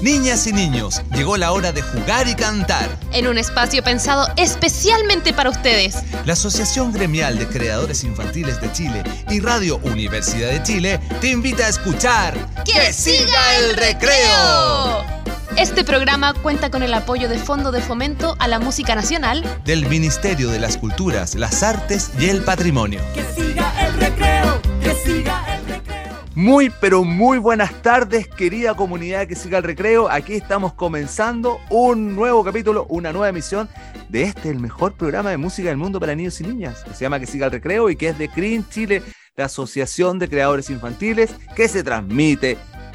Niñas y niños, llegó la hora de jugar y cantar. En un espacio pensado especialmente para ustedes. La Asociación Gremial de Creadores Infantiles de Chile y Radio Universidad de Chile te invita a escuchar ¡Que siga el recreo! Este programa cuenta con el apoyo de Fondo de Fomento a la Música Nacional del Ministerio de las Culturas, las Artes y el Patrimonio. ¡Que siga el recreo! ¡Que siga el recreo! Muy, pero muy buenas tardes, querida comunidad que siga el recreo. Aquí estamos comenzando un nuevo capítulo, una nueva emisión de el mejor programa de música del mundo para niños y niñas, que se llama Que siga el recreo y que es de CRIN Chile, la Asociación de Creadores Infantiles, que se transmite,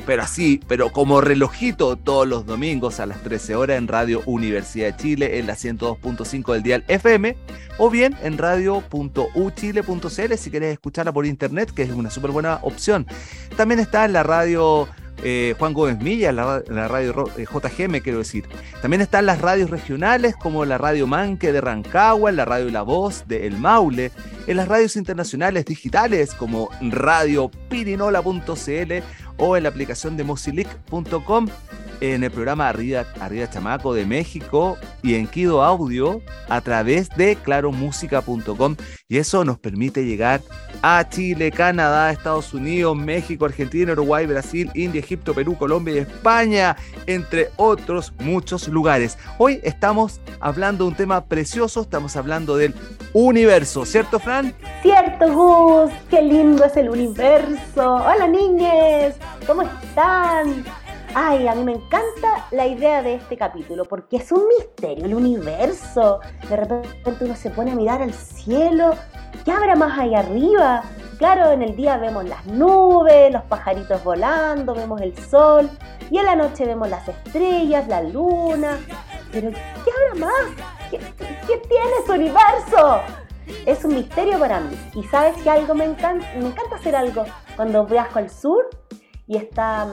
pero como relojito, todos los domingos a las 13 horas en Radio Universidad de Chile, en la 102.5 del dial FM, o bien en radio.uchile.cl si querés escucharla por internet, que es una súper buena opción. También está en la radio Juan Gómez Milla, la radio JGM, quiero decir. También están las radios regionales como la Radio Manque de Rancagua, la radio La Voz de El Maule, en las radios internacionales digitales como Radio Pirinola.cl o en la aplicación de Mozilic.com, en el programa Arriba Chamaco de México y en Kido Audio a través de claromúsica.com, y eso nos permite llegar a Chile, Canadá, Estados Unidos, México, Argentina, Uruguay, Brasil, India, Egipto, Perú, Colombia y España, entre otros muchos lugares. Hoy estamos hablando de un tema precioso, estamos hablando del universo, ¿cierto, Fran? Cierto, Gus, qué lindo es el universo. Hola, niñes, ¿cómo están? Ay, a mí me encanta la idea de este capítulo porque es un misterio el universo. De repente uno se pone a mirar al cielo. ¿Qué habrá más ahí arriba? Claro, en el día vemos las nubes, los pajaritos volando, vemos el sol. Y en la noche vemos las estrellas, la luna. Pero ¿qué habrá más? ¿Qué tiene ese universo? Es un misterio para mí. Y ¿sabes qué algo me encanta? Me encanta hacer algo cuando viajo al sur y está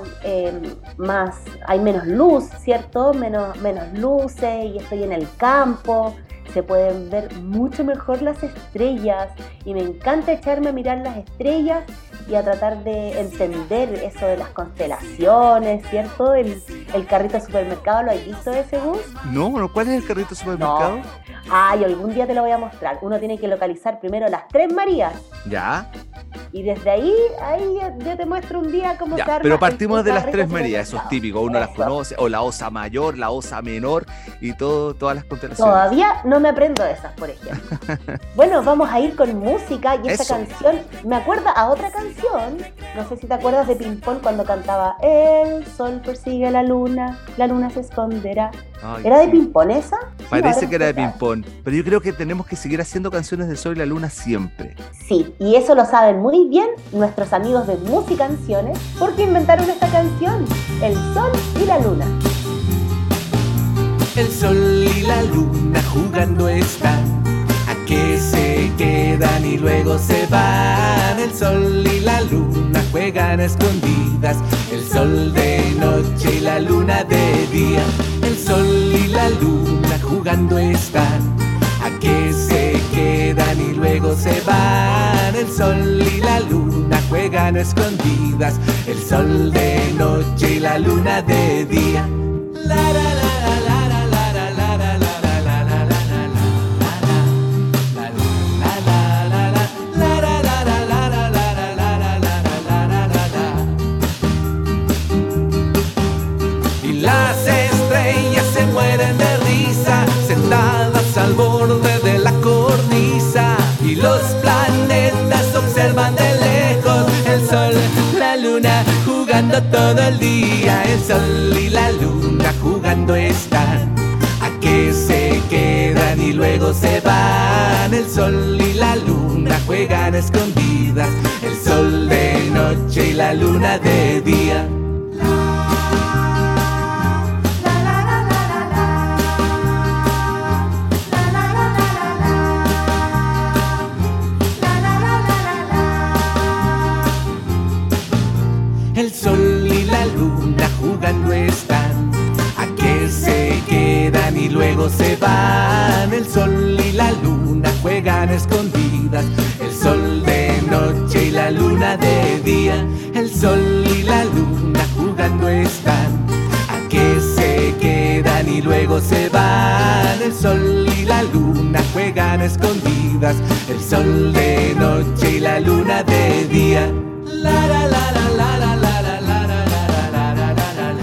hay menos luz, ¿cierto? Menos luces y estoy en el campo. Se pueden ver mucho mejor las estrellas y me encanta echarme a mirar las estrellas y a tratar de entender eso de las constelaciones, ¿cierto? El carrito de supermercado, ¿lo has visto ese, Gus? No, ¿cuál es el carrito de supermercado? No. Ay, algún día te lo voy a mostrar. Uno tiene que localizar primero las Tres Marías. Ya. Y desde ahí yo te muestro un día cómo se arma. Pero partimos de las Tres Marías, supermercado. eso es típico, uno las conoce, o la Osa Mayor, la Osa Menor y todas las constelaciones. Todavía no me aprendo esas, por ejemplo. Bueno, vamos a ir con música y esa canción me acuerda a otra canción. No sé si te acuerdas de Pimpón cuando cantaba El sol persigue la luna se esconderá. Ay, ¿Era de sí. Pimpón esa? Parece que era de Pimpón, pero yo creo que tenemos que seguir haciendo canciones del sol y la luna siempre. Sí, y eso lo saben muy bien nuestros amigos de Musicanciones porque inventaron esta canción, El sol y la luna. El sol y la luna jugando están, a que se quedan y luego se van. El sol y la luna juegan a escondidas, el sol de noche y la luna de día. El sol y la luna jugando están, a que se quedan y luego se van. El sol y la luna juegan a escondidas, el sol de noche y la luna de día. La la la la la. Las estrellas se mueren de risa, sentadas al borde de la cornisa. Y los planetas observan de lejos el sol, la luna jugando todo el día. El sol y la luna jugando están, a que se quedan y luego se van. El sol y la luna juegan escondidas, el sol de noche y la luna de día. El sol y la luna jugando están, a que se quedan y luego se van. El sol y la luna juegan escondidas, el sol de noche y la luna de día. El sol y la luna jugando están, a que escondidas, el sol de noche y la luna de día. La la la la la la la la la la la la la la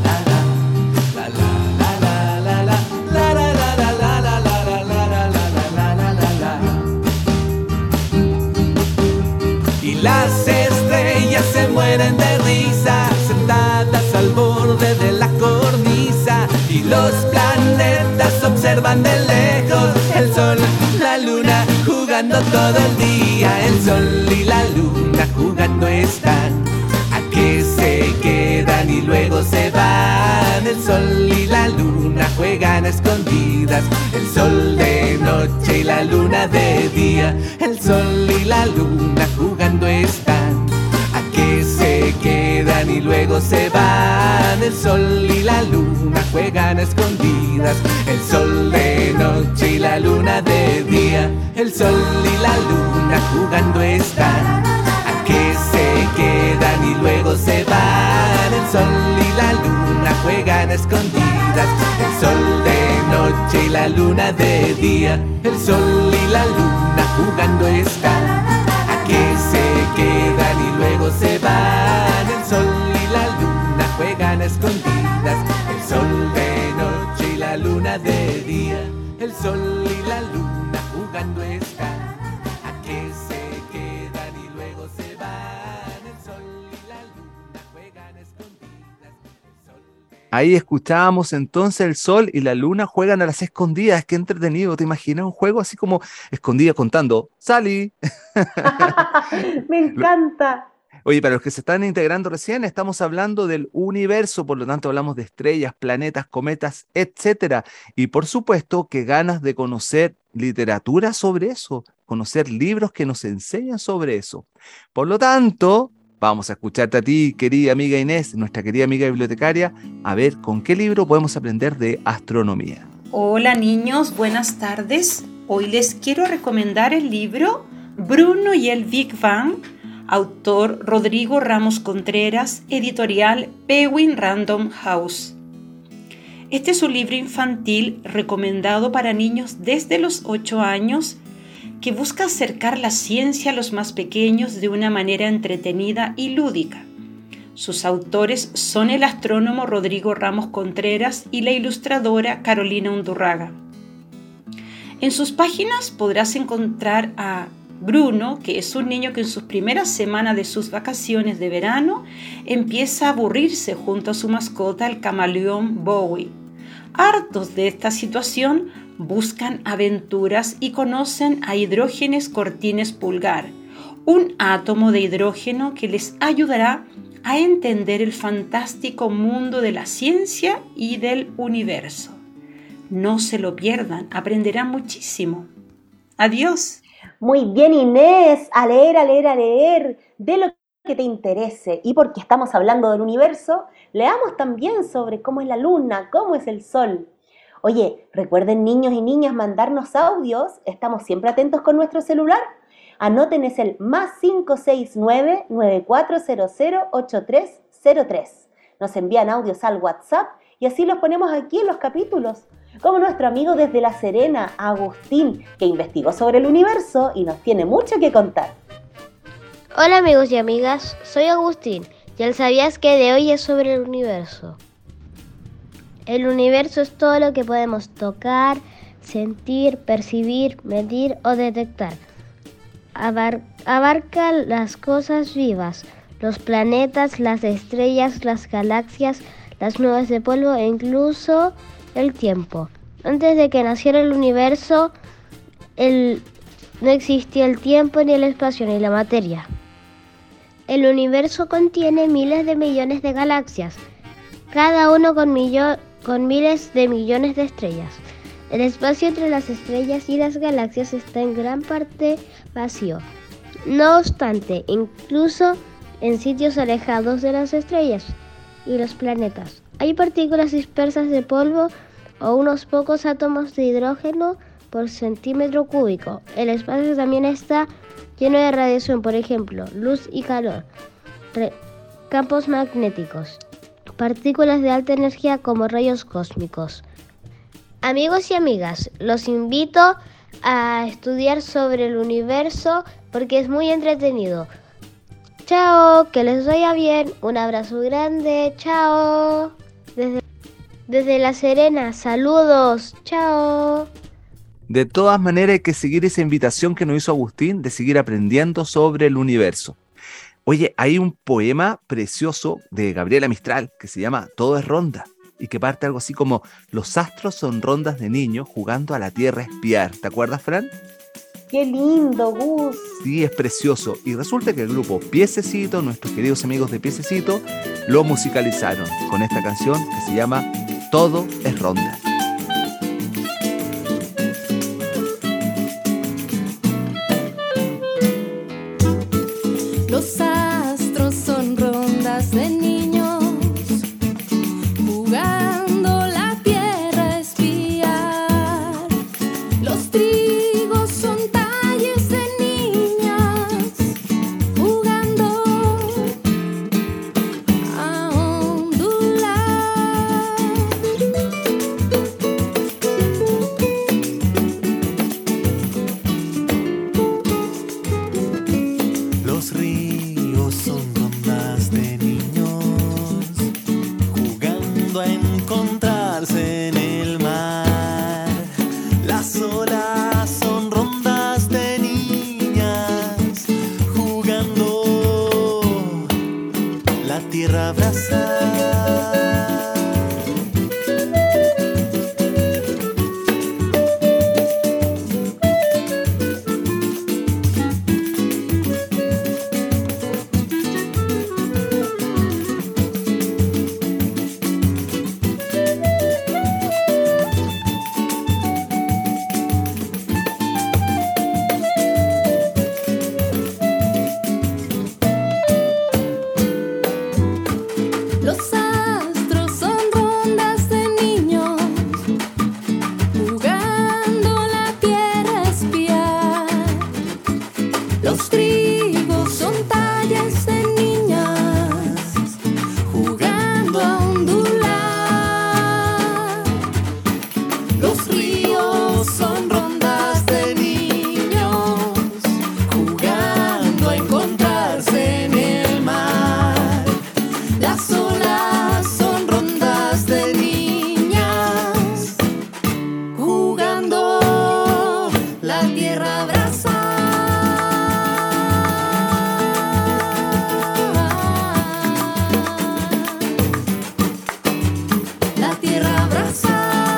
y las estrellas se mueren de risa, sentadas al borde de la cornisa, y los planetas observan de lejos el sol, la luna, jugando todo el día. El sol y la luna jugando están, a que se quedan y luego se van. El sol y la luna juegan a escondidas, el sol de noche y la luna de día. El sol y la luna jugando están, a que se quedan y luego se van. El sol y la luna juegan a escondidas, el sol de noche y la luna de día. El sol y la luna jugando están, a que se quedan y luego se van. El sol y la luna juegan a escondidas, el sol de noche y la luna de día. El sol y la luna jugando están, a que se quedan y luego se van. El sol y la luna juegan a escondidas, el sol de noche y la luna de día. El sol y la luna jugando están, a que se quedan y luego se van. El sol y la luna juegan a escondidas, el sol de... Ahí escuchábamos entonces el sol y la luna juegan a las escondidas. Qué entretenido, ¿te imaginas un juego así como escondida contando? ¡Salí! Me encanta. Oye, para los que se están integrando recién, estamos hablando del universo, por lo tanto hablamos de estrellas, planetas, cometas, etcétera. Y por supuesto que ganas de conocer literatura sobre eso, conocer libros que nos enseñan sobre eso. Por lo tanto, vamos a escucharte a ti, querida amiga Inés, nuestra querida amiga bibliotecaria, a ver con qué libro podemos aprender de astronomía. Hola niños, buenas tardes. Hoy les quiero recomendar el libro Bruno y el Big Bang, autor Rodrigo Ramos Contreras, editorial Penguin Random House. Este es un libro infantil recomendado para niños desde los 8 años que busca acercar la ciencia a los más pequeños de una manera entretenida y lúdica. Sus autores son el astrónomo Rodrigo Ramos Contreras y la ilustradora Carolina Undurraga. En sus páginas podrás encontrar a Bruno, que es un niño que en sus primeras semanas de sus vacaciones de verano empieza a aburrirse junto a su mascota, el camaleón Bowie. Hartos de esta situación, buscan aventuras y conocen a Hidrógenes Cortines Pulgar, un átomo de hidrógeno que les ayudará a entender el fantástico mundo de la ciencia y del universo. No se lo pierdan, aprenderán muchísimo. Adiós. Muy bien, Inés, a leer de lo que te interese. Y porque estamos hablando del universo, leamos también sobre cómo es la luna, cómo es el sol. Oye, recuerden niños y niñas mandarnos audios, estamos siempre atentos con nuestro celular. Anoten, es el +569 94008303. Nos envían audios al WhatsApp y así los ponemos aquí en los capítulos. Como nuestro amigo desde La Serena, Agustín, que investigó sobre el universo y nos tiene mucho que contar. Hola amigos y amigas, soy Agustín y el ¿sabías que de hoy es sobre el universo? El universo es todo lo que podemos tocar, sentir, percibir, medir o detectar. Abarca las cosas vivas, los planetas, las estrellas, las galaxias, las nubes de polvo e incluso el tiempo. Antes de que naciera el universo, no existía el tiempo, ni el espacio, ni la materia. El universo contiene miles de millones de galaxias, cada uno con miles de millones de estrellas. El espacio entre las estrellas y las galaxias está en gran parte vacío. No obstante, incluso en sitios alejados de las estrellas y los planetas, hay partículas dispersas de polvo o unos pocos átomos de hidrógeno por centímetro cúbico. El espacio también está lleno de radiación, por ejemplo, luz y calor, campos magnéticos, partículas de alta energía como rayos cósmicos. Amigos y amigas, los invito a estudiar sobre el universo porque es muy entretenido. Chao, que les vaya bien. Un abrazo grande. Chao. Desde La Serena, saludos. Chao. De todas maneras hay que seguir esa invitación que nos hizo Agustín de seguir aprendiendo sobre el universo. Oye, hay un poema precioso de Gabriela Mistral que se llama Todo es ronda y que parte algo así como: los astros son rondas de niños jugando a la tierra a espiar. ¿Te acuerdas, Fran? ¡Qué lindo, Gus! Sí, es precioso. Y resulta que el grupo Piececito, nuestros queridos amigos de Piececito, lo musicalizaron con esta canción que se llama Todo es ronda. Los astros son rondas de niños jugando la tierra a espiar. Los trigos son talles de niñas jugando a ondular. Los ríos son rondas de niños jugando a encontrarse en el mar. Las olas son rondas de niñas jugando la tierra a abrazar. Los astros son rondas de niños jugando la tierra a espiar. Los trigos son tallas de niñas jugando a ondular. Los ríos son rondas de niños jugando a encontrarse en el mar. Las olas son rondas de niñas jugando la tierra a abrazar. La tierra a abrazar.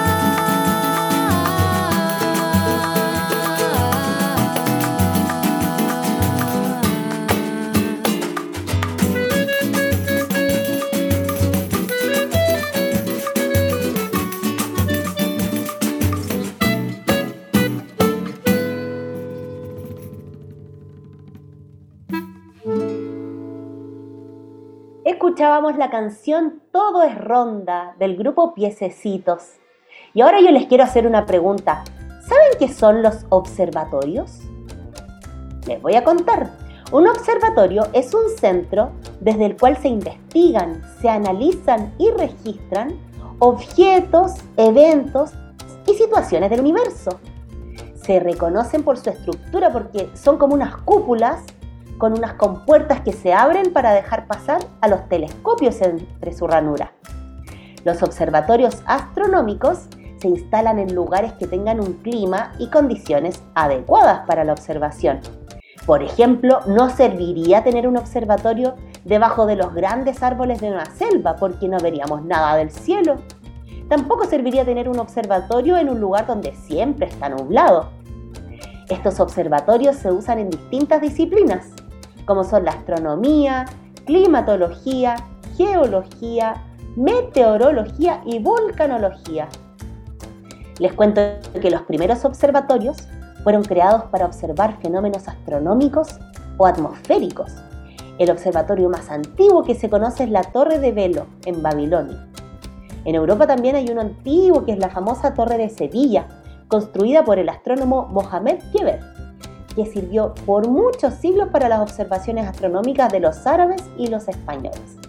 Escuchábamos la canción Todo es ronda del grupo Piececitos. Y ahora yo les quiero hacer una pregunta. ¿Saben qué son los observatorios? Les voy a contar. Un observatorio es un centro desde el cual se investigan, se analizan y registran objetos, eventos y situaciones del universo. Se reconocen por su estructura porque son como unas cúpulas con unas compuertas que se abren para dejar pasar a los telescopios entre su ranura. Los observatorios astronómicos se instalan en lugares que tengan un clima y condiciones adecuadas para la observación. Por ejemplo, no serviría tener un observatorio debajo de los grandes árboles de una selva porque no veríamos nada del cielo. Tampoco serviría tener un observatorio en un lugar donde siempre está nublado. Estos observatorios se usan en distintas disciplinas, como son la astronomía, climatología, geología, meteorología y volcanología. Les cuento que los primeros observatorios fueron creados para observar fenómenos astronómicos o atmosféricos. El observatorio más antiguo que se conoce es la Torre de Velo, en Babilonia. En Europa también hay uno antiguo que es la famosa Torre de Sevilla, construida por el astrónomo Mohamed Geber, que sirvió por muchos siglos para las observaciones astronómicas de los árabes y los españoles.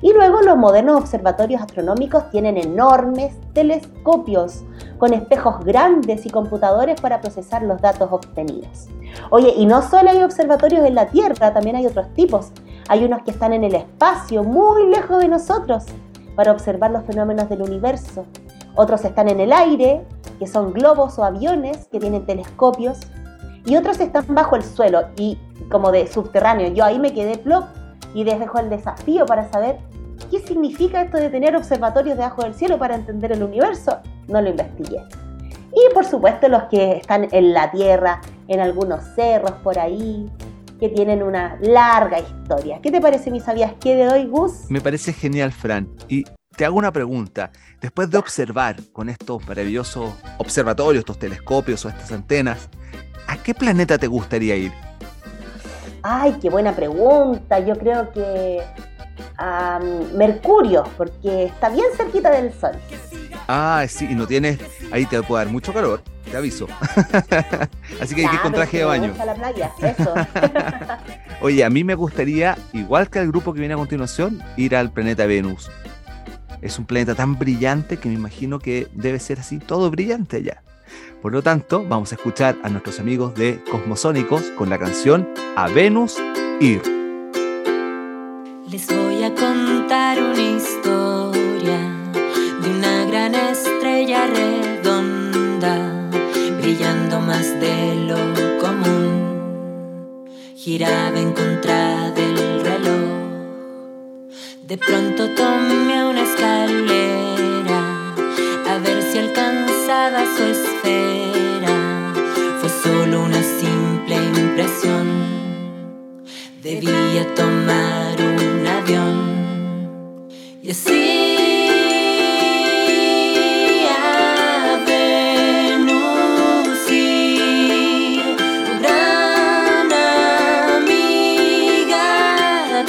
Y luego los modernos observatorios astronómicos tienen enormes telescopios con espejos grandes y computadores para procesar los datos obtenidos. Oye, y no solo hay observatorios en la Tierra, también hay otros tipos. Hay unos que están en el espacio, muy lejos de nosotros, para observar los fenómenos del universo. Otros están en el aire, que son globos o aviones que tienen telescopios. Y otros están bajo el suelo y como de subterráneo. Yo ahí me quedé plop y les dejo el desafío para saber qué significa esto de tener observatorios debajo del cielo para entender el universo. No lo investigué. Y por supuesto los que están en la tierra, en algunos cerros por ahí, que tienen una larga historia. ¿Qué te parece mi sabías qué de hoy, Gus? Me parece genial, Fran. Y te hago una pregunta. Después de observar con estos maravillosos observatorios, estos telescopios o estas antenas, ¿a qué planeta te gustaría ir? Ay, qué buena pregunta. Yo creo que a Mercurio, porque está bien cerquita del Sol. Ah, sí, y no tienes... Ahí te puede dar mucho calor, te aviso. Así que hay que ir con traje de baño. A la playa, eso. Oye, a mí me gustaría, igual que al grupo que viene a continuación, ir al planeta Venus. Es un planeta tan brillante que me imagino que debe ser así, todo brillante allá. Por lo tanto, vamos a escuchar a nuestros amigos de Cosmosónicos con la canción A Venus Ir. Les voy a contar una historia de una gran estrella redonda, brillando más de lo común. Giraba en contra del reloj. De pronto tomé una escalera a ver si alcanzaba su esfera. Fue solo una simple impresión. Debía tomar un avión. Y así a Venus ir, gran amiga,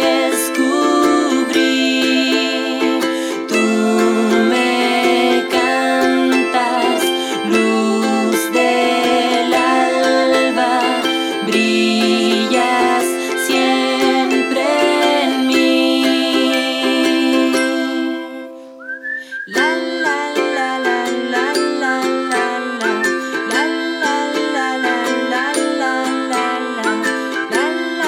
descubrí. Tú me cantas, luz del alba, brillas siempre en mí. La la la la la la la la la la la la la la la la la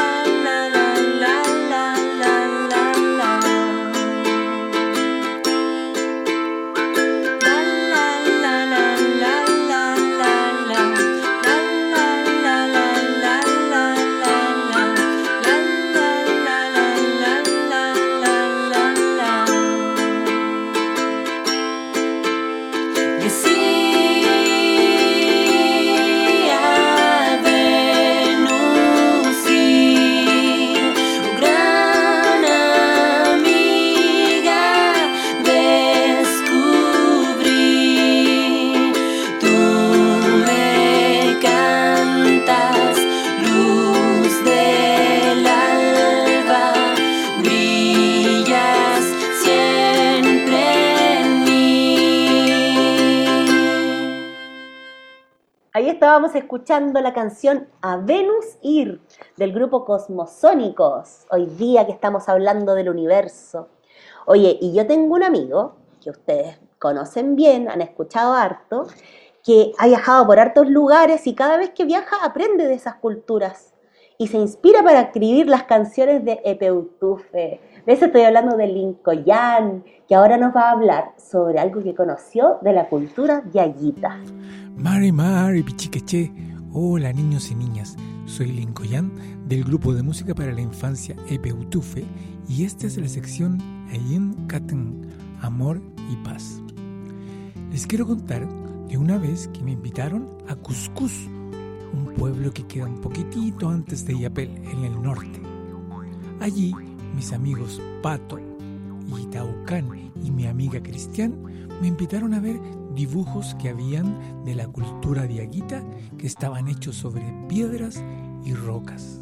Estábamos escuchando la canción A Venus Ir del grupo Cosmosónicos, hoy día que estamos hablando del universo. Oye, y yo tengo un amigo que ustedes conocen bien, han escuchado harto, que ha viajado por hartos lugares y cada vez que viaja aprende de esas culturas y se inspira para escribir las canciones de Epeutufe. De eso estoy hablando de Lincollán, que ahora nos va a hablar sobre algo que conoció de la cultura diaguita. Mari, pichiqueche. Hola niños y niñas, soy Lincollán del grupo de música para la infancia Epeutufe y esta es la sección Ayin Katan, Amor y Paz. Les quiero contar de una vez que me invitaron a Cuscús, un pueblo que queda un poquitito antes de Illapel, en el norte. Allí mis amigos Pato y Taucán y mi amiga Cristian me invitaron a ver dibujos que habían de la cultura diaguita que estaban hechos sobre piedras y rocas.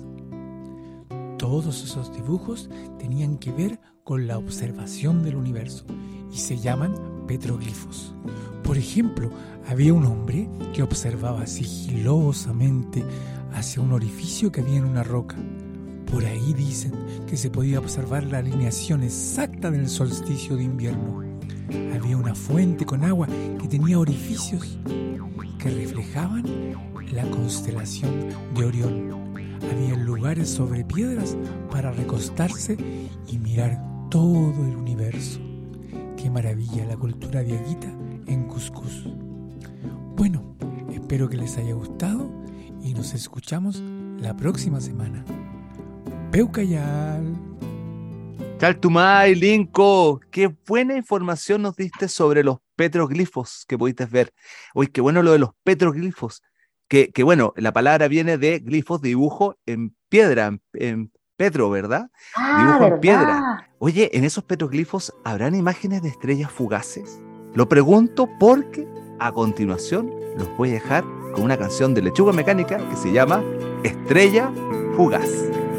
Todos esos dibujos tenían que ver con la observación del universo y se llaman petroglifos. Por ejemplo, había un hombre que observaba sigilosamente hacia un orificio que había en una roca. Por ahí dicen que se podía observar la alineación exacta del solsticio de invierno. Había una fuente con agua que tenía orificios que reflejaban la constelación de Orión. Había lugares sobre piedras para recostarse y mirar todo el universo. ¡Qué maravilla la cultura diaguita en Cuscús! Bueno, espero que les haya gustado y nos escuchamos la próxima semana. Peucayal. Chaltumay, Linko, qué buena información nos diste sobre los petroglifos que pudiste ver. Uy, qué bueno lo de los petroglifos. Que bueno, la palabra viene de glifos, dibujo en piedra, en petro, ¿verdad? Dibujo en piedra. Oye, ¿en esos petroglifos habrán imágenes de estrellas fugaces? Lo pregunto porque a continuación los voy a dejar con una canción de Lechuga Mecánica que se llama Estrella Fugaz.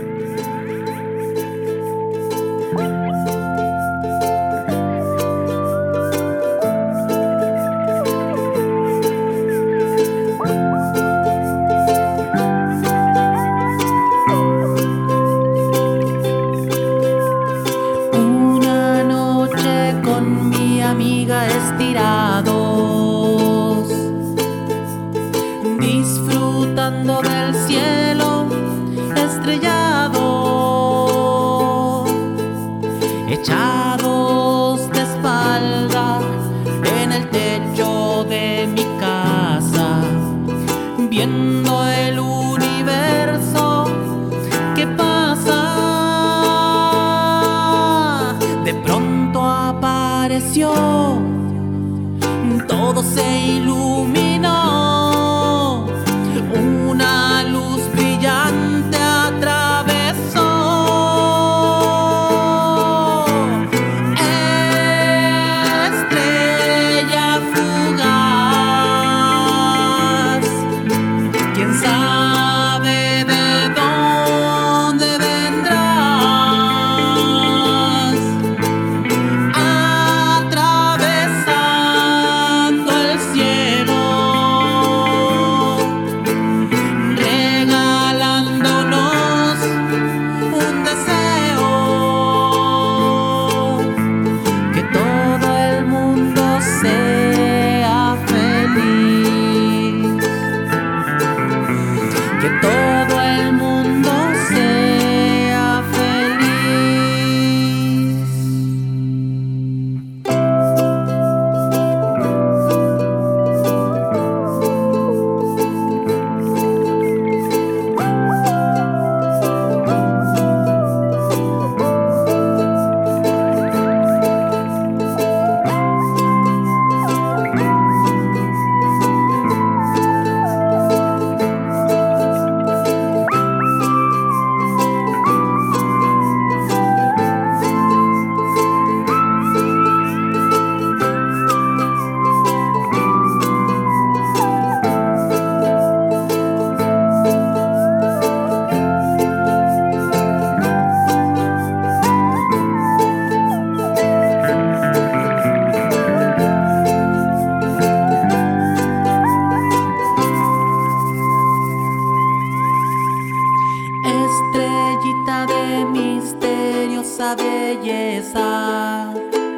Una noche con mi amiga estirados, disfrutando del cielo estrellado, echados de espalda en el techo de mi casa, viendo el universo que pasa. De pronto apareció, todo se iluminó, una luz brillante atravesó. Estrella fugaz, quién sabe de dónde vendrás, atravesando el cielo, regalándonos un deseo, que todo el mundo sea feliz, que todo el mundo sea feliz. Estrellita de misteriosa belleza,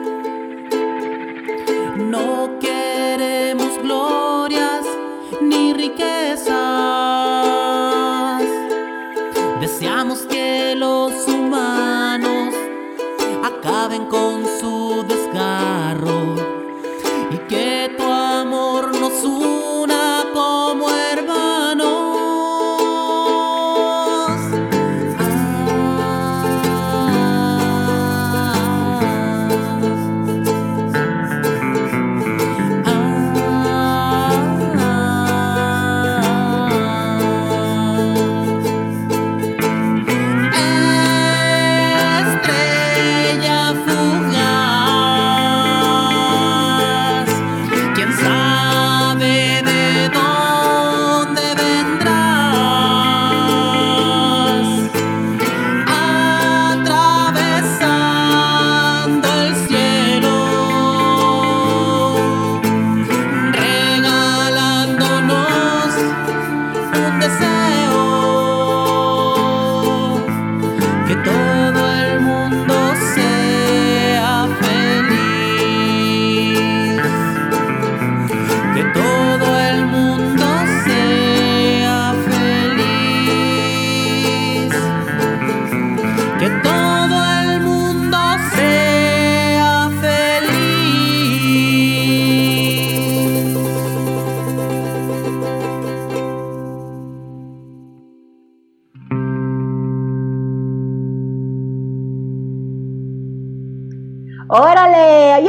no queremos glorias ni riquezas, deseamos que los humanos acaben con su desgarro y que tu amor nos una como hermanos.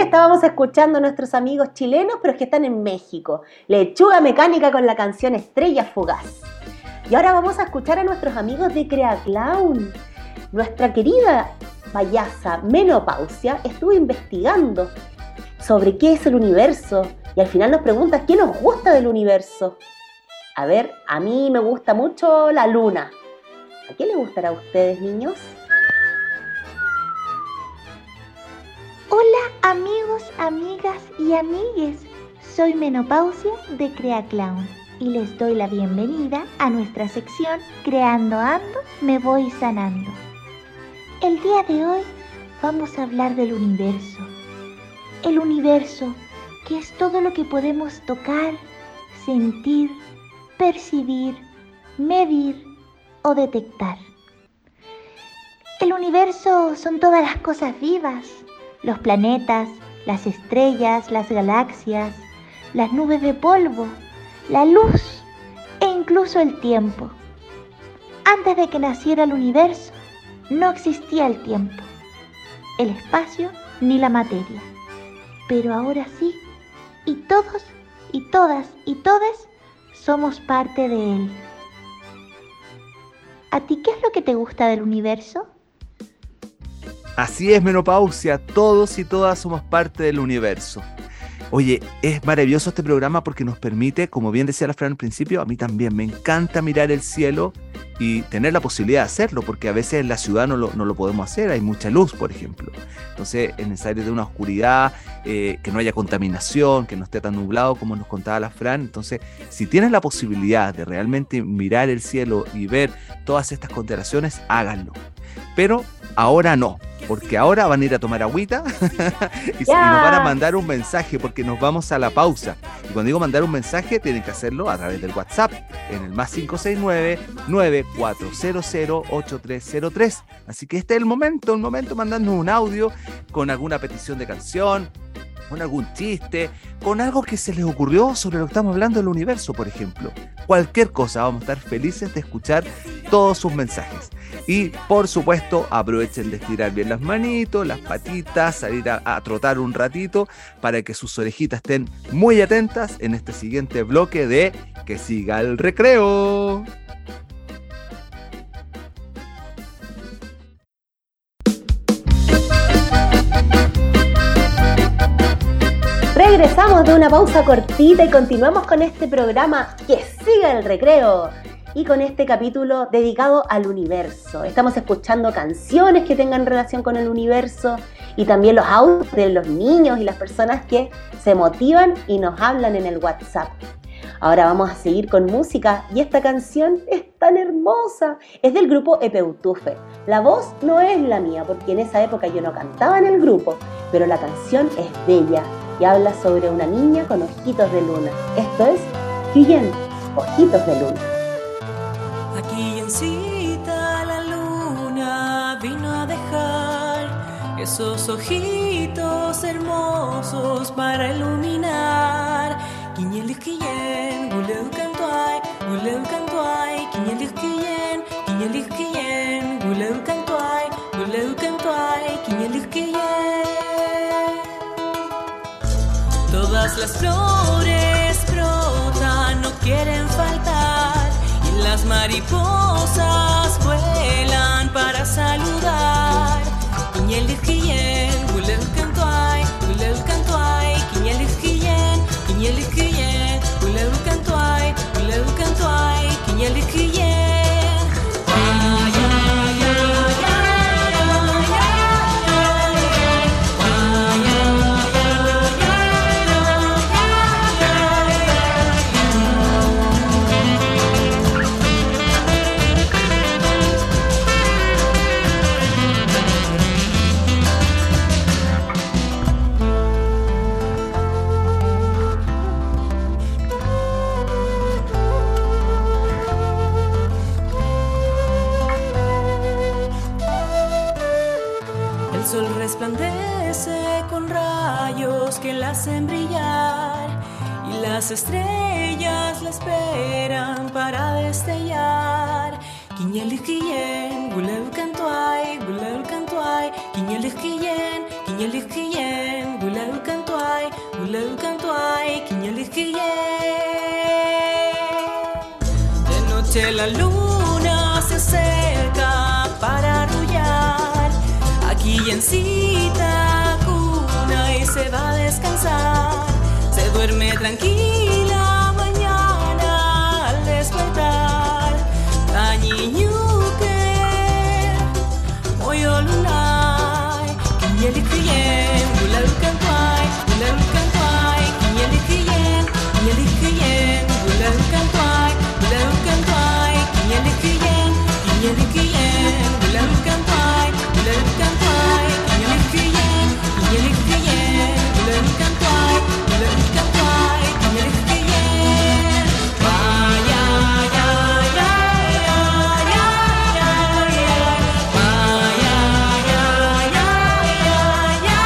estábamos escuchando a nuestros amigos chilenos, pero es que están en México. Lechuga Mecánica con la canción Estrella Fugaz. Y ahora vamos a escuchar a nuestros amigos de Creaclown. Nuestra querida payasa Menopausia estuvo investigando sobre qué es el universo y al final nos pregunta qué nos gusta del universo. A ver, a mí me gusta mucho la luna. ¿A qué les gustará a ustedes, niños? Hola amigos, amigas y amigues, soy Menopausia de Creaclown y les doy la bienvenida a nuestra sección Creando Ando, Me Voy Sanando. El día de hoy vamos a hablar del universo. El universo, que es todo lo que podemos tocar, sentir, percibir, medir o detectar. El universo son todas las cosas vivas. Los planetas, las estrellas, las galaxias, las nubes de polvo, la luz e incluso el tiempo. Antes de que naciera el universo, no existía el tiempo, el espacio ni la materia. Pero ahora sí, y todos, y todas, y todes somos parte de él. ¿A ti qué es lo que te gusta del universo? Así es, Menopausia, todos y todas somos parte del universo. Oye, es maravilloso este programa porque nos permite, como bien decía la Fran al principio, a mí también me encanta mirar el cielo y tener la posibilidad de hacerlo, porque a veces en la ciudad no lo podemos hacer, hay mucha luz, por ejemplo. Entonces es necesario de una oscuridad, que no haya contaminación, que no esté tan nublado como nos contaba la Fran. Entonces, si tienes la posibilidad de realmente mirar el cielo y ver todas estas constelaciones, háganlo. Pero ahora no, porque ahora van a ir a tomar agüita y nos van a mandar un mensaje porque nos vamos a la pausa. Y cuando digo mandar un mensaje, tienen que hacerlo a través del WhatsApp en el más 569-9400-8303. Así que este es el momento mandando un audio con alguna petición de canción, con algún chiste, con algo que se les ocurrió sobre lo que estamos hablando del universo, por ejemplo. Cualquier cosa, vamos a estar felices de escuchar todos sus mensajes. Y, por supuesto, aprovechen de estirar bien las manitos, las patitas, salir a trotar un ratito para que sus orejitas estén muy atentas en este siguiente bloque de Que Siga el Recreo. Regresamos de una pausa cortita y continuamos con este programa Que Siga el Recreo y con este capítulo dedicado al universo. Estamos escuchando canciones que tengan relación con el universo y también los audios de los niños y las personas que se motivan y nos hablan en el WhatsApp. Ahora vamos a seguir con música y esta canción es tan hermosa. Es del grupo Epeutufe. La voz no es la mía porque en esa época yo no cantaba en el grupo, pero la canción es bella y habla sobre una niña con ojitos de luna. Esto es Quillén, Ojitos de Luna. Aquí encita la luna vino a dejar esos ojitos hermosos para iluminar. Quiñelis quillén, guleu cantuay, quiñelis quillén, guleu cantuay, quiñelis quillén. Todas las flores brotan, no quieren faltar, y las mariposas vuelan para saludar. Quiñelis quillén, guleu cantuay, quiñelis quillén, guleu cantuay, quiñelis quillén. El sol resplandece con rayos que la hacen brillar y las estrellas la esperan para destellar. Quiñelis quillén, guleu cantuay, quiñelis quillén, guleu De noche la luna se acerca para arrullar. Aquí llencita cuna y se va a descansar. Se duerme tranquila mañana al despertar. Cañiñuque, moyo lunay, quiñeli quien, gulalu cantuay, gulalu cantuay, quiñeli quien, gulalu cantuay, quiñeli quien, gulalu cantuay, quiñeli cantuay, quiñeli quien, gulalu cantuay, quiñeli quien. Vaya, ya, ya, ya, ya, ya, ya. Vaya, ya, ya, ya, ya,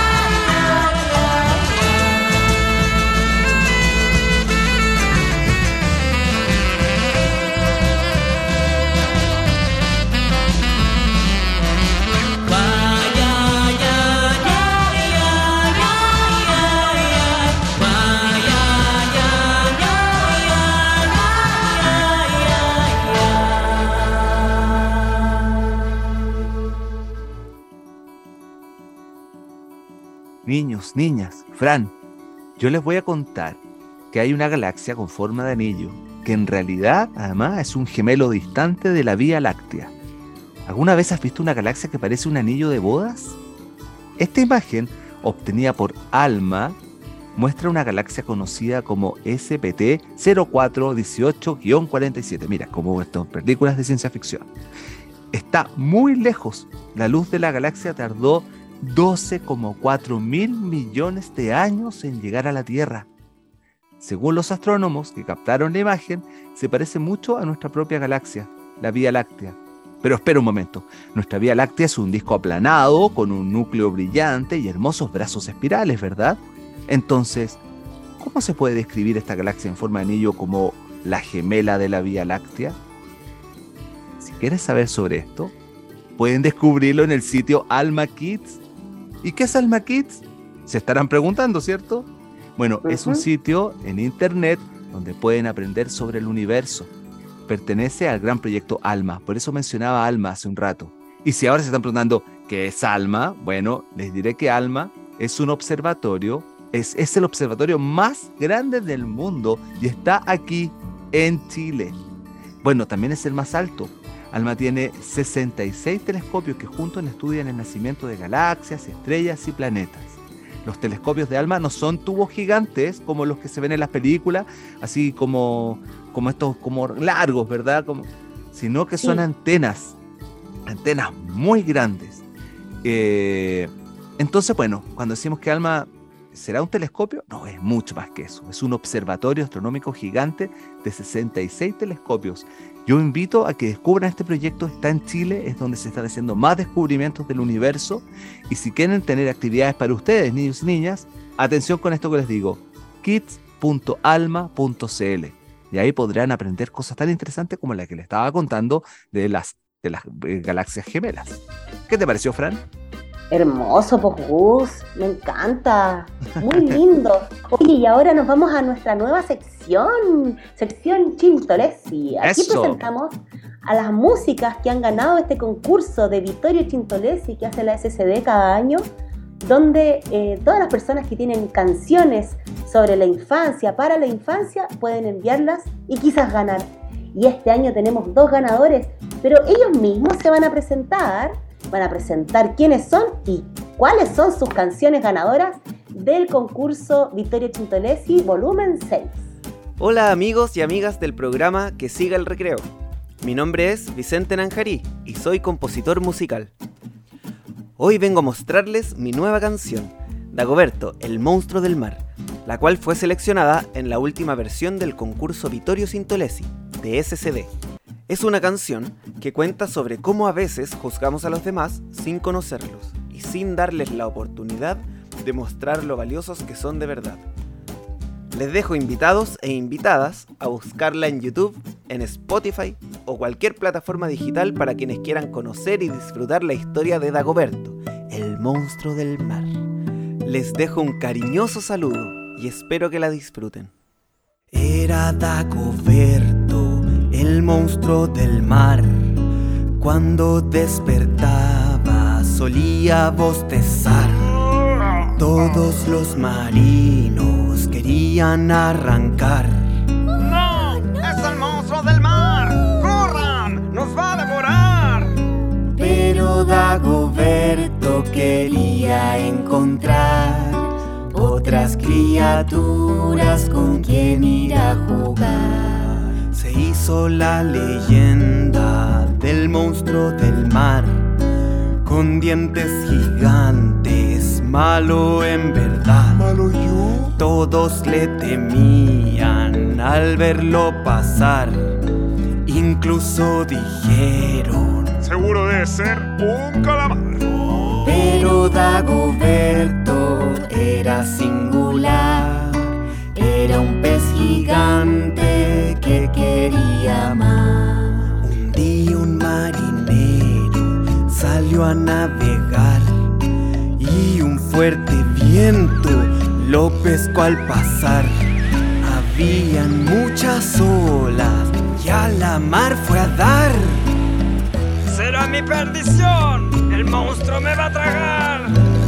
Niños, niñas, Fran, yo les voy a contar que hay una galaxia con forma de anillo, que en realidad, además, es un gemelo distante de la Vía Láctea. ¿Alguna vez has visto una galaxia que parece un anillo de bodas? Esta imagen, obtenida por ALMA, muestra una galaxia conocida como SPT 0418-47. Mira, como estas películas de ciencia ficción. Está muy lejos. La luz de la galaxia tardó 12,4 mil millones de años en llegar a la Tierra. Según los astrónomos que captaron la imagen, se parece mucho a nuestra propia galaxia, la Vía Láctea. Pero espera un momento, nuestra Vía Láctea es un disco aplanado con un núcleo brillante y hermosos brazos espirales, ¿verdad? Entonces, ¿cómo se puede describir esta galaxia en forma de anillo como la gemela de la Vía Láctea? Si quieres saber sobre esto, pueden descubrirlo en el sitio Alma Kids. ¿Y qué es Alma Kids? Se estarán preguntando, ¿cierto? Bueno, es un sitio en internet donde pueden aprender sobre el universo. Pertenece al gran proyecto ALMA, por eso mencionaba ALMA hace un rato. Y si ahora se están preguntando qué es ALMA, bueno, les diré que ALMA es un observatorio, es el observatorio más grande del mundo y está aquí en Chile. Bueno, también es el más alto. ALMA tiene 66 telescopios que juntos estudian el nacimiento de galaxias, estrellas y planetas. Los telescopios de ALMA no son tubos gigantes como los que se ven en las películas, así como estos como largos, ¿verdad? Sino que son antenas muy grandes. Entonces, bueno, cuando decimos que ALMA será un telescopio, no, es mucho más que eso. Es un observatorio astronómico gigante de 66 telescopios. Yo invito a que descubran este proyecto, está en Chile, es donde se están haciendo más descubrimientos del universo. Y si quieren tener actividades para ustedes, niños y niñas, atención con esto que les digo, kids.alma.cl. Y ahí podrán aprender cosas tan interesantes como la que les estaba contando de las galaxias gemelas. ¿Qué te pareció, Fran? Hermoso, pues Gus, me encanta, muy lindo. Oye, y ahora nos vamos a nuestra nueva sección Chintolesi. Aquí presentamos a las músicas que han ganado este concurso de Vittorio Chintolesi que hace la SCD cada año, donde todas las personas que tienen canciones sobre la infancia, para la infancia, pueden enviarlas y quizás ganar. Y este año tenemos 2 ganadores, pero ellos mismos se van a presentar quiénes son y cuáles son sus canciones ganadoras del concurso Vittorio Chintolesi volumen 6. Hola amigos y amigas del programa Que Siga el Recreo. Mi nombre es Vicente Nanjarí y soy compositor musical. Hoy vengo a mostrarles mi nueva canción, Dagoberto, el monstruo del mar, la cual fue seleccionada en la última versión del concurso Vittorio Chintolesi, de SCD. Es una canción que cuenta sobre cómo a veces juzgamos a los demás sin conocerlos y sin darles la oportunidad de mostrar lo valiosos que son de verdad. Les dejo invitados e invitadas a buscarla en YouTube, en Spotify o cualquier plataforma digital para quienes quieran conocer y disfrutar la historia de Dagoberto, el monstruo del mar. Les dejo un cariñoso saludo y espero que la disfruten. Era Dagoberto, el monstruo del mar. Cuando despertaba solía bostezar. Todos los marinos querían arrancar. ¡No! ¡Es el monstruo del mar! ¡Corran! ¡Nos va a devorar! Pero Dagoberto quería encontrar otras criaturas con quien ir a jugar. Se hizo la leyenda del monstruo del mar, con dientes gigantes, malo en verdad. ¿Malo yo? Todos le temían al verlo pasar. Incluso dijeron: seguro debe ser un calamar. Pero Dagoberto era singular. Era un pez gigante que quería más. Un día un marinero salió a navegar y un fuerte viento lo pescó al pasar. Habían muchas olas y a la mar fue a dar. ¡Será mi perdición! ¡El monstruo me va a tragar!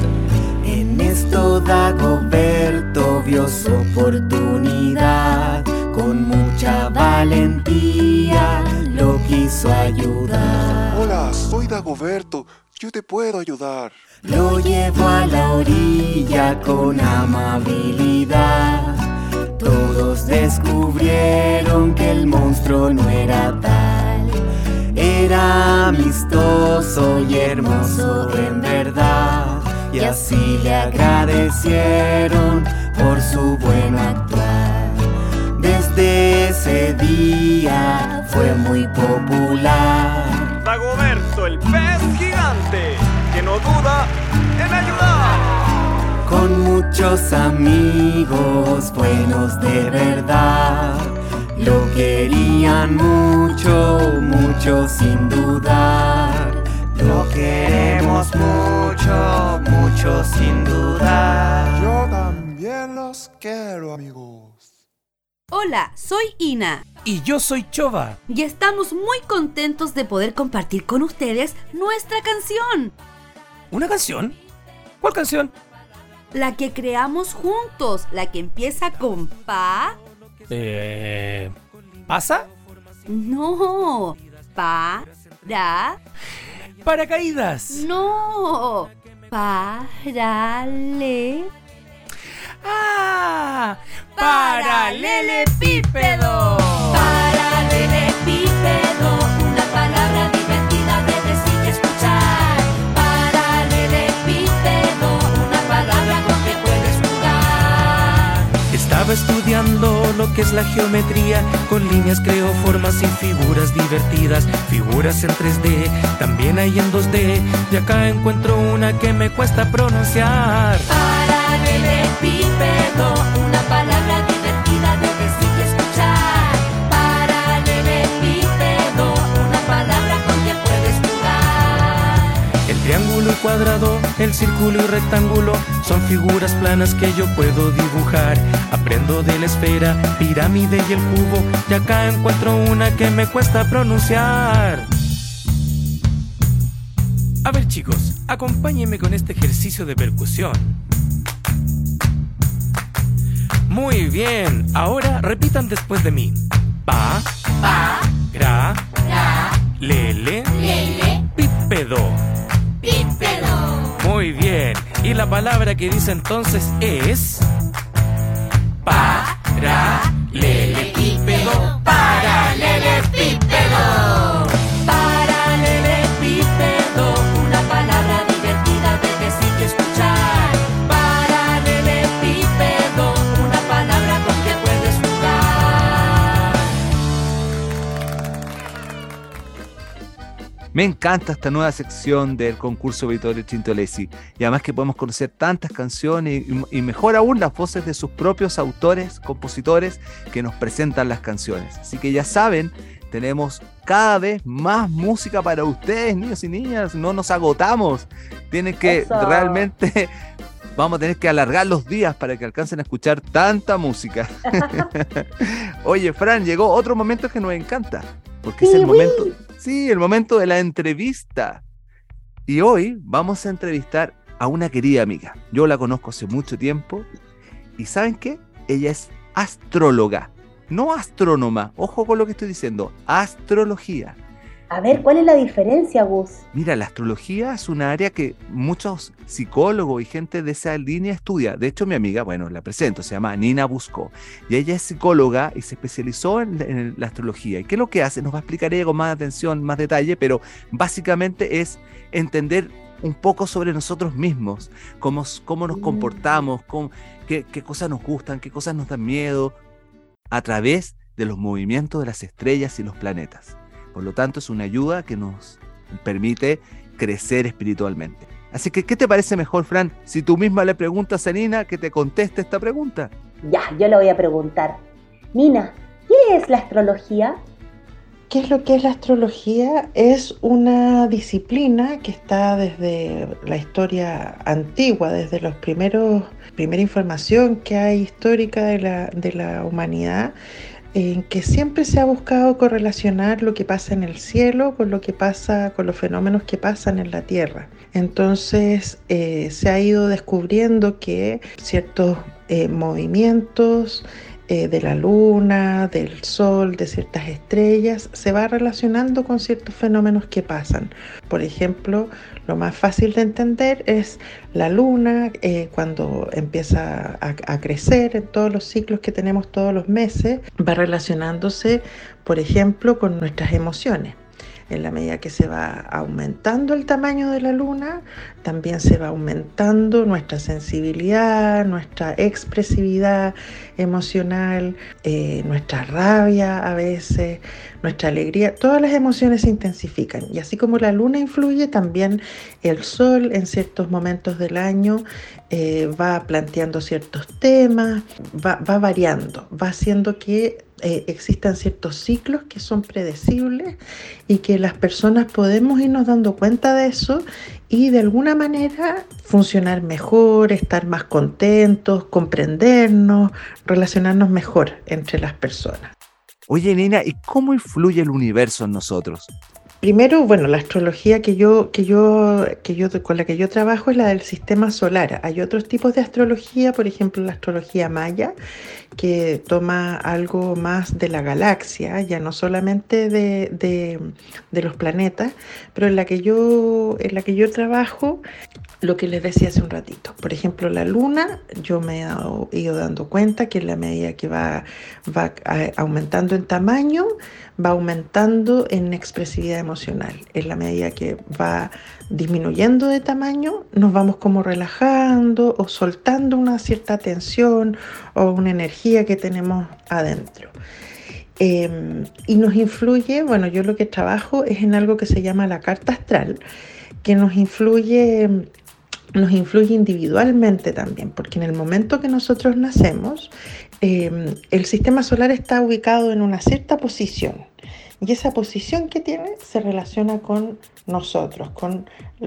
En esto Dagoberto vio su oportunidad. Con mucha valentía lo quiso ayudar. Hola, soy Dagoberto. Yo te puedo ayudar. Lo llevó a la orilla con amabilidad. Todos descubrieron que el monstruo no era tal. Era amistoso y hermoso en verdad. Y así le agradecieron por su buen actuar. Desde ese día fue muy popular Dagoberto, el pez gigante, que no duda en ayudar. Con muchos amigos buenos de verdad. Lo querían mucho, mucho sin dudar. Lo queremos mucho, mucho sin dudar. Yo también los quiero, amigos. Hola, soy Ina. Y yo soy Chova. Y estamos muy contentos de poder compartir con ustedes nuestra canción. ¿Una canción? ¿Cuál canción? La que creamos juntos, la que empieza con pa. ¿Pasa? No, Paracaídas. No, parale. ¡Ah! ¡Paralelepípedo! Paralelepípedo, una palabra divertida de decir y escuchar. Paralelepípedo, una palabra con que puedes jugar. Estaba estudiando lo que es la geometría. Con líneas creo formas y figuras divertidas. Figuras en 3D, también hay en 2D. Y acá encuentro una que me cuesta pronunciar. Paralelepípedo, una palabra divertida de decir y escuchar. Paralelepípedo, una palabra con que puedes jugar. El triángulo y cuadrado, el círculo y rectángulo son figuras planas que yo puedo dibujar. Aprendo de la esfera, pirámide y el cubo. Y acá encuentro una que me cuesta pronunciar. A ver, chicos, acompáñenme con este ejercicio de percusión. Muy bien, ahora repitan después de mí. Pa, gra, lele, pípedo. Muy bien, y la palabra que dice entonces es paralelepípedo. Paralelepípedo. Paralelepípedo, una palabra divertida de decir y escuchar. Paralelepípedo, una palabra con que puedes jugar. Me encanta esta nueva sección del concurso Vittorio Chintolesi, y además que podemos conocer tantas canciones y mejor aún las voces de sus propios autores, compositores que nos presentan las canciones. Así que ya saben, tenemos cada vez más música para ustedes, niños y niñas, no nos agotamos. Tienen que realmente vamos a tener que alargar los días para que alcancen a escuchar tanta música. Oye, Fran, llegó otro momento que nos encanta, porque es el momento, el momento de la entrevista. Y hoy vamos a entrevistar a una querida amiga. Yo la conozco hace mucho tiempo y ¿saben qué? Ella es astróloga, no astrónoma. Ojo con lo que estoy diciendo, astrología. A ver, ¿cuál es la diferencia, Gus? Mira, la astrología es una área que muchos psicólogos y gente de esa línea estudia. De hecho, mi amiga, bueno, la presento, se llama Nina Buscó. Y ella es psicóloga y se especializó en la astrología. ¿Y qué es lo que hace? Nos va a explicar ella con más atención, más detalle, pero básicamente es entender un poco sobre nosotros mismos, cómo nos comportamos, qué cosas nos gustan, qué cosas nos dan miedo, a través de los movimientos de las estrellas y los planetas. Por lo tanto, es una ayuda que nos permite crecer espiritualmente. Así que, ¿qué te parece mejor, Fran, si tú misma le preguntas a Nina que te conteste esta pregunta? Ya, yo le voy a preguntar. Nina, ¿qué es la astrología? ¿Qué es lo que es la astrología? Es una disciplina que está desde la historia antigua, desde los primera información que hay histórica de la humanidad, en que siempre se ha buscado correlacionar lo que pasa en el cielo con lo que pasa, con los fenómenos que pasan en la Tierra. Entonces se ha ido descubriendo que ciertos movimientos de la luna, del sol, de ciertas estrellas, se va relacionando con ciertos fenómenos que pasan. Por ejemplo, lo más fácil de entender es la luna cuando empieza a crecer en todos los ciclos que tenemos todos los meses, va relacionándose, por ejemplo, con nuestras emociones. En la medida que se va aumentando el tamaño de la luna, también se va aumentando nuestra sensibilidad, nuestra expresividad emocional, nuestra rabia a veces, nuestra alegría. Todas las emociones se intensifican. Y así como la luna influye, también el sol en ciertos momentos del año va planteando ciertos temas, va variando, va haciendo que existan ciertos ciclos que son predecibles y que las personas podemos irnos dando cuenta de eso y de alguna manera funcionar mejor, estar más contentos, comprendernos, relacionarnos mejor entre las personas. Oye, Nina, ¿y cómo influye el universo en nosotros? Primero, bueno, la astrología con la que yo trabajo es la del sistema solar. Hay otros tipos de astrología, por ejemplo, la astrología maya, que toma algo más de la galaxia, ya no solamente de los planetas, pero en la que yo trabajo, lo que les decía hace un ratito. Por ejemplo, la luna, yo me he ido dando cuenta que en la medida que va aumentando en tamaño, va aumentando en expresividad emocional. En la medida que va disminuyendo de tamaño, nos vamos como relajando o soltando una cierta tensión o una energía que tenemos adentro. Y nos influye, bueno, yo lo que trabajo es en algo que se llama la carta astral, que nos influye individualmente también, porque en el momento que nosotros nacemos, el sistema solar está ubicado en una cierta posición y esa posición que tiene se relaciona con nosotros, con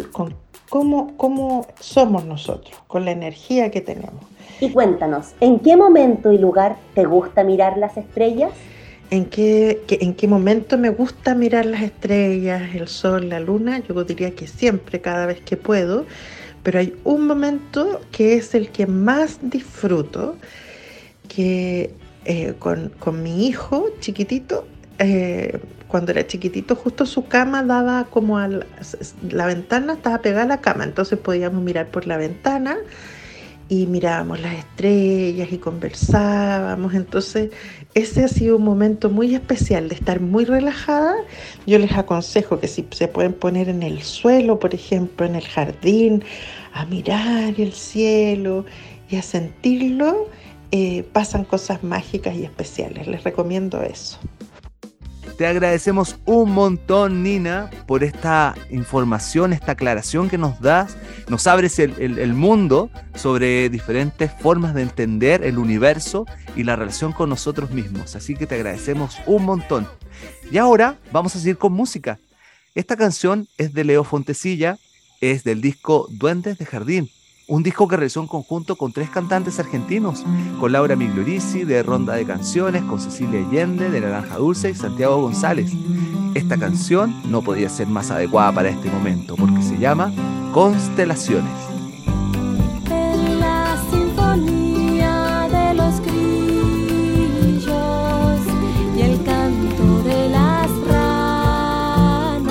cómo somos nosotros, con la energía que tenemos. Y cuéntanos, ¿en qué momento y lugar te gusta mirar las estrellas? ¿En qué momento me gusta mirar las estrellas, el sol, la luna? Yo diría que siempre, cada vez que puedo, pero hay un momento que es el que más disfruto, que con mi hijo chiquitito, cuando era chiquitito, justo su cama daba como la ventana, estaba pegada a la cama, entonces podíamos mirar por la ventana y mirábamos las estrellas y conversábamos. Entonces ese ha sido un momento muy especial de estar muy relajada. Yo les aconsejo que si se pueden poner en el suelo, por ejemplo, en el jardín, a mirar el cielo y a sentirlo, pasan cosas mágicas y especiales. Les recomiendo eso. Te agradecemos un montón, Nina, por esta información, esta aclaración que nos das. Nos abres el mundo sobre diferentes formas de entender el universo y la relación con nosotros mismos. Así que te agradecemos un montón. Y ahora vamos a seguir con música. Esta canción es de Leo Fontecilla, es del disco Duendes de Jardín. un disco que realizó en conjunto con 3 cantantes argentinos, con Laura Migliorisi de Ronda de Canciones, con Cecilia Allende de Naranja Dulce y Santiago González. Esta canción no podía ser más adecuada para este momento porque se llama Constelaciones. En la sinfonía de los grillos y el canto de las ranas,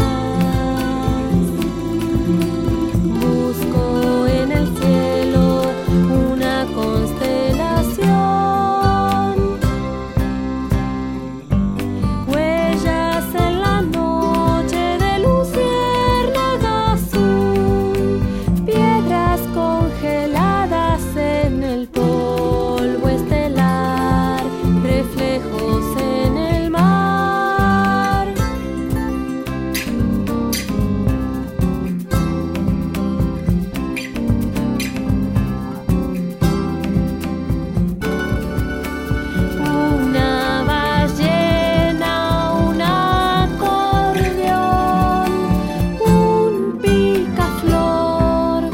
busco en el cielo una constelación, huellas en la noche de luciérnaga azul, piedras congeladas en el polvo estelar, reflejos en el mar. Una ballena, un acordeón, un picaflor,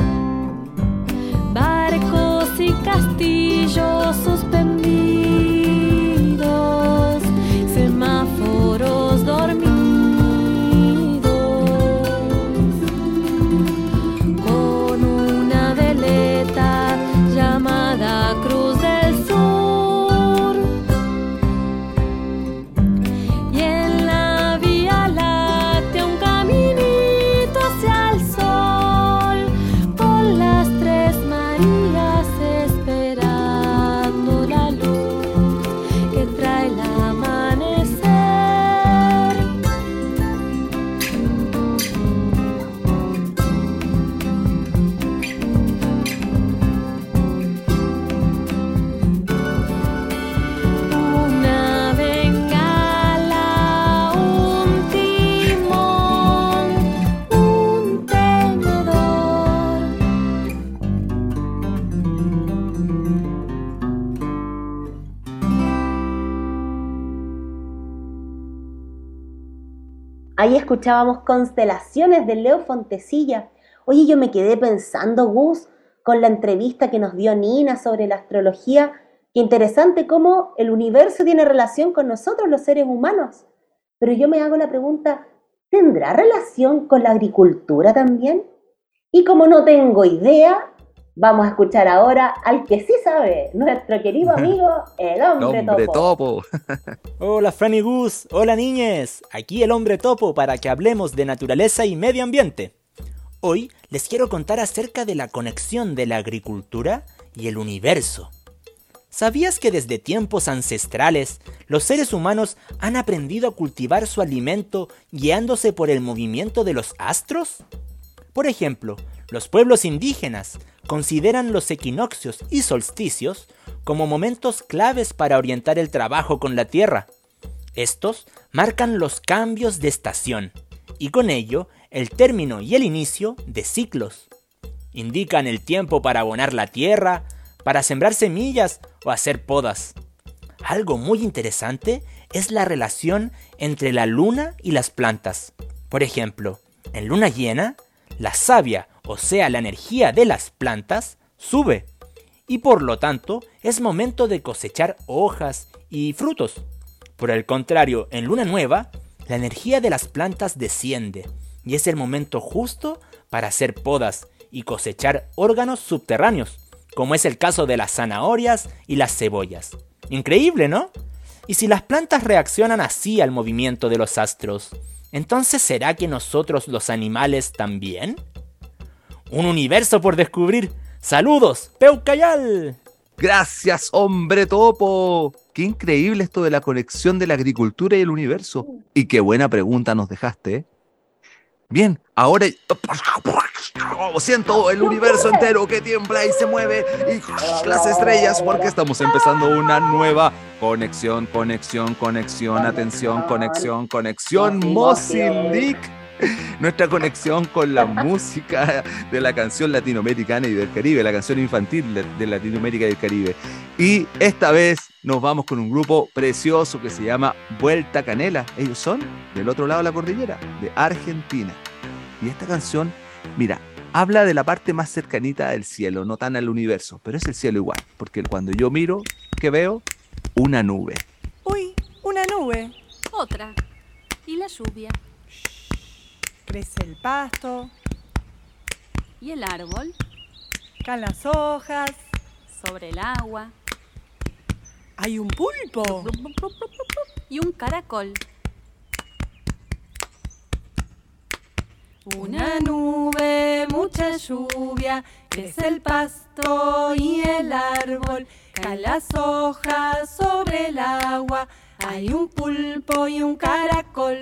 barcos y castillos suspendidos, semáforos dormidos, con una veleta llamada Cruz del Sur, y en la Vía Láctea un caminito hacia el sol, con las 3 Marías esperando la luz que trae el amanecer. Una bengala, un timón, un tenedor. Ahí escuchábamos Constelaciones de Leo Fontecilla. Oye, yo me quedé pensando, Gus, con la entrevista que nos dio Nina sobre la astrología. Qué interesante cómo el universo tiene relación con nosotros, los seres humanos. Pero yo me hago la pregunta, ¿tendrá relación con la agricultura también? Y como no tengo idea, vamos a escuchar ahora al que sí sabe, nuestro querido amigo, el Hombre Topo. Hola Fran y Gus, hola niñes, aquí el Hombre Topo para que hablemos de naturaleza y medio ambiente. Hoy les quiero contar acerca de la conexión de la agricultura y el universo. ¿Sabías que desde tiempos ancestrales los seres humanos han aprendido a cultivar su alimento guiándose por el movimiento de los astros? Por ejemplo, los pueblos indígenas consideran los equinoccios y solsticios como momentos claves para orientar el trabajo con la tierra. Estos marcan los cambios de estación y con ello el término y el inicio de ciclos. Indican el tiempo para abonar la tierra, para sembrar semillas o hacer podas. Algo muy interesante es la relación entre la luna y las plantas. Por ejemplo, en luna llena, la savia, o sea la energía de las plantas, sube y por lo tanto es momento de cosechar hojas y frutos. Por el contrario, en luna nueva, la energía de las plantas desciende y es el momento justo para hacer podas y cosechar órganos subterráneos, como es el caso de las zanahorias y las cebollas. Increíble, ¿no? Y si las plantas reaccionan así al movimiento de los astros, ¿entonces será que nosotros los animales también? Un universo por descubrir. ¡Saludos, Peucayal! Gracias, Hombre Topo. Qué increíble esto de la conexión de la agricultura y el universo. Y qué buena pregunta nos dejaste, ¿eh? Bien, ahora siento el universo entero que tiembla y se mueve y las estrellas porque estamos empezando una nueva conexión, atención, conexión, Mozilic. Nuestra conexión con la música de la canción latinoamericana y del Caribe, la canción infantil de Latinoamérica y del Caribe. Y esta vez nos vamos con un grupo precioso que se llama Vuelta Canela. Ellos son del otro lado de la cordillera, de Argentina. Y esta canción, mira, habla de la parte más cercanita del cielo, no tan al universo, pero es el cielo igual, porque cuando yo miro, ¿qué veo? Una nube. Uy, una nube. Otra. ¿Y la lluvia? Crece el pasto. ¿Y el árbol? Caen las hojas. Sobre el agua. Hay un pulpo. Y un caracol. Una nube, mucha lluvia, crece el pasto y el árbol, caen las hojas sobre el agua, hay un pulpo y un caracol.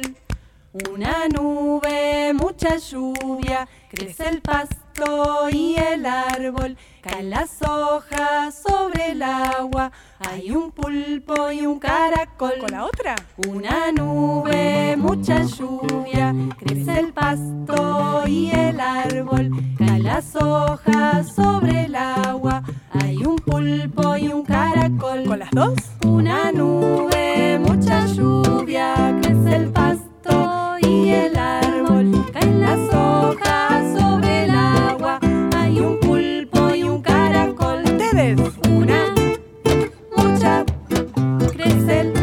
Una nube, mucha lluvia, crece el pasto y el árbol, caen las hojas sobre el agua, hay un pulpo y un caracol. ¿Con la otra? Una nube, mucha lluvia, crece el pasto y el árbol, caen las hojas sobre el agua, hay un pulpo y un caracol. ¿Con las dos? Una nube, mucha lluvia, crece el pasto y el árbol, caen las hojas sobre el agua, hay un pulpo y un caracol. ¡Ustedes! Una, mucha, crece el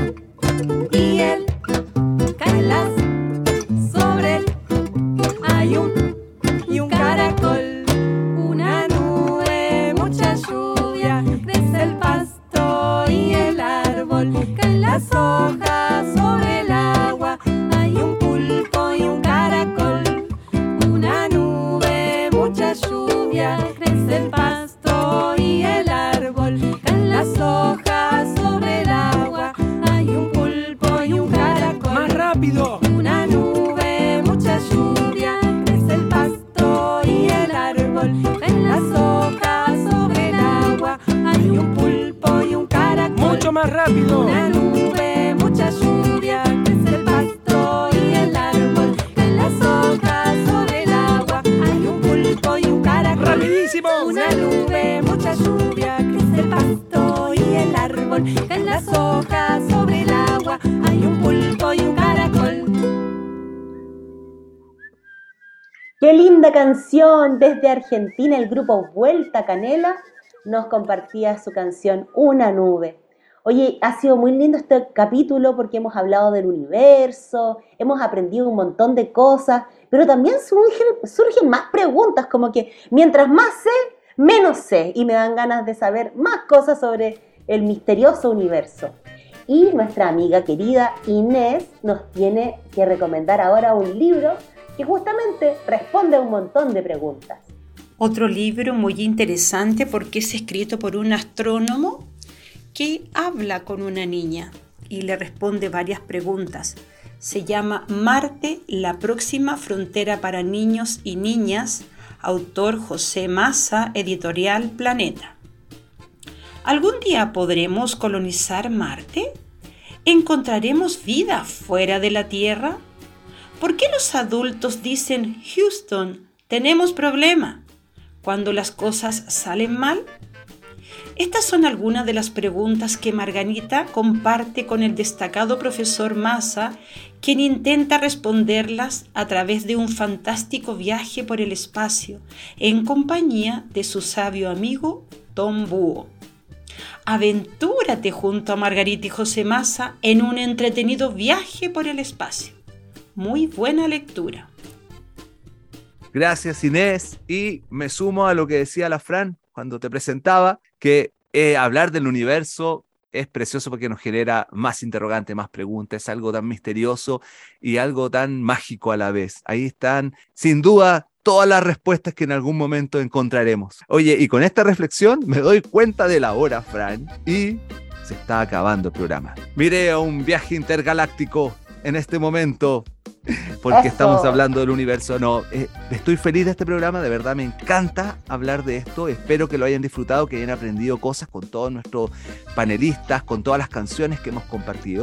y el, caen las sobre el, hay un y un caracol. Una nube, mucha lluvia, crece el pasto y el árbol, caen las hojas sobre el agua, hay un pulpo y un caracol. Una nube, mucha lluvia, crece el pasto y el árbol, caen las hojas sobre el agua, hay un pulpo y un caracol. ¡Más rápido! Una nube, mucha lluvia, crece el pasto y el árbol, caen las hojas sobre el agua, hay un pulpo y un caracol. ¡Mucho más rápido! Una nube, mucha lluvia, crece el pasto y el árbol, caen las hojas sobre el agua, hay un pulpo y un caracol. ¡Rapidísimo! Una nube, mucha lluvia, crece el pasto y el árbol, caen las hojas sobre el agua, hay un pulpo y un caracol. ¡Qué linda canción! Desde Argentina, el grupo Vuelta Canela nos compartía su canción Una nube. Oye, ha sido muy lindo este capítulo porque hemos hablado del universo, hemos aprendido un montón de cosas, pero también surgen más preguntas, como que mientras más sé, menos sé, y me dan ganas de saber más cosas sobre el misterioso universo. Y nuestra amiga querida Inés nos tiene que recomendar ahora un libro que justamente responde a un montón de preguntas. Otro libro muy interesante porque es escrito por un astrónomo que habla con una niña y le responde varias preguntas. Se llama Marte, la próxima frontera para niños y niñas, autor José Massa, editorial Planeta. ¿Algún día podremos colonizar Marte? ¿Encontraremos vida fuera de la Tierra? ¿Por qué los adultos dicen Houston, tenemos problema cuando las cosas salen mal? Estas son algunas de las preguntas que Margarita comparte con el destacado profesor Massa, quien intenta responderlas a través de un fantástico viaje por el espacio, en compañía de su sabio amigo Tom Búho. Aventúrate junto a Margarita y José Massa en un entretenido viaje por el espacio. Muy buena lectura. Gracias, Inés, y me sumo a lo que decía la Fran cuando te presentaba, que hablar del universo es precioso porque nos genera más interrogantes, más preguntas, es algo tan misterioso y algo tan mágico a la vez. Ahí están, sin duda, todas las respuestas que en algún momento encontraremos. Oye, y con esta reflexión me doy cuenta de la hora, Fran, y se está acabando el programa. Miré a un viaje intergaláctico en este momento, porque estamos hablando del universo. No, estoy feliz de este programa, de verdad me encanta hablar de esto, espero que lo hayan disfrutado, que hayan aprendido cosas con todos nuestros panelistas, con todas las canciones que hemos compartido,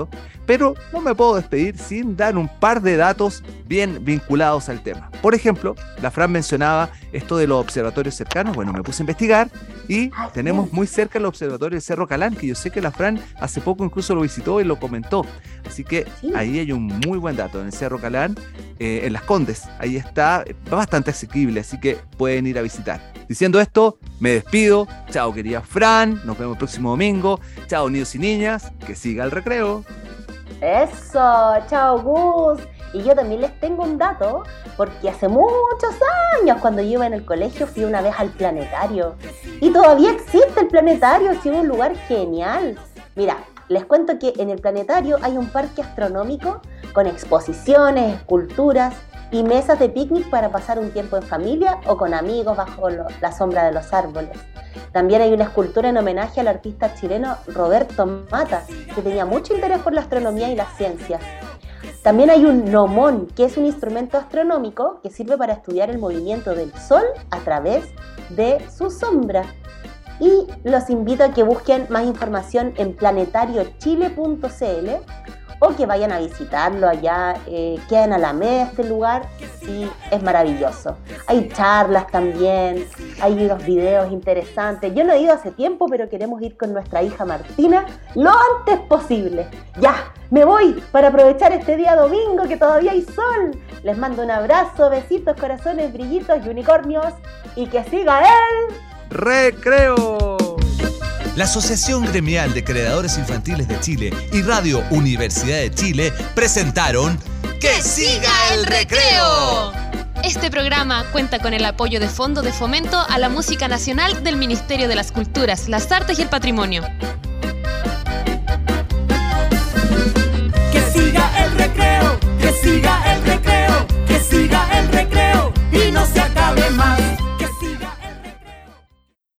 Pero no me puedo despedir sin dar un par de datos bien vinculados al tema. Por ejemplo, la Fran mencionaba esto de los observatorios cercanos. Bueno, me puse a investigar y tenemos muy cerca el observatorio del Cerro Calán, que yo sé que la Fran hace poco incluso lo visitó y lo comentó. Así que ahí hay un muy buen dato en el Cerro Calán, en Las Condes. Ahí está, bastante asequible, así que pueden ir a visitar. Diciendo esto, me despido. Chao, querida Fran. Nos vemos el próximo domingo. Chao, niños y niñas. Que siga el recreo. Eso, chao Gus. Y yo también les tengo un dato, porque hace muchos años, cuando yo iba en el colegio, fui una vez al planetario. Y todavía existe el planetario, es un lugar genial. Mira, les cuento que en el planetario hay un parque astronómico con exposiciones, esculturas y mesas de picnic para pasar un tiempo en familia o con amigos bajo la sombra de los árboles. También hay una escultura en homenaje al artista chileno Roberto Mata, que tenía mucho interés por la astronomía y las ciencias. También hay un gnomón, que es un instrumento astronómico que sirve para estudiar el movimiento del Sol a través de su sombra. Y los invito a que busquen más información en planetariochile.cl o que vayan a visitarlo allá, queda en Alameda este lugar y es maravilloso. Hay charlas también, hay unos videos interesantes. Yo no he ido hace tiempo, pero queremos ir con nuestra hija Martina lo antes posible. Ya, me voy para aprovechar este día domingo que todavía hay sol. Les mando un abrazo, besitos, corazones, brillitos y unicornios y que siga el recreo. La Asociación Gremial de Creadores Infantiles de Chile y Radio Universidad de Chile presentaron ¡Que siga el recreo! Este programa cuenta con el apoyo de Fondo de Fomento a la Música Nacional del Ministerio de las Culturas, las Artes y el Patrimonio.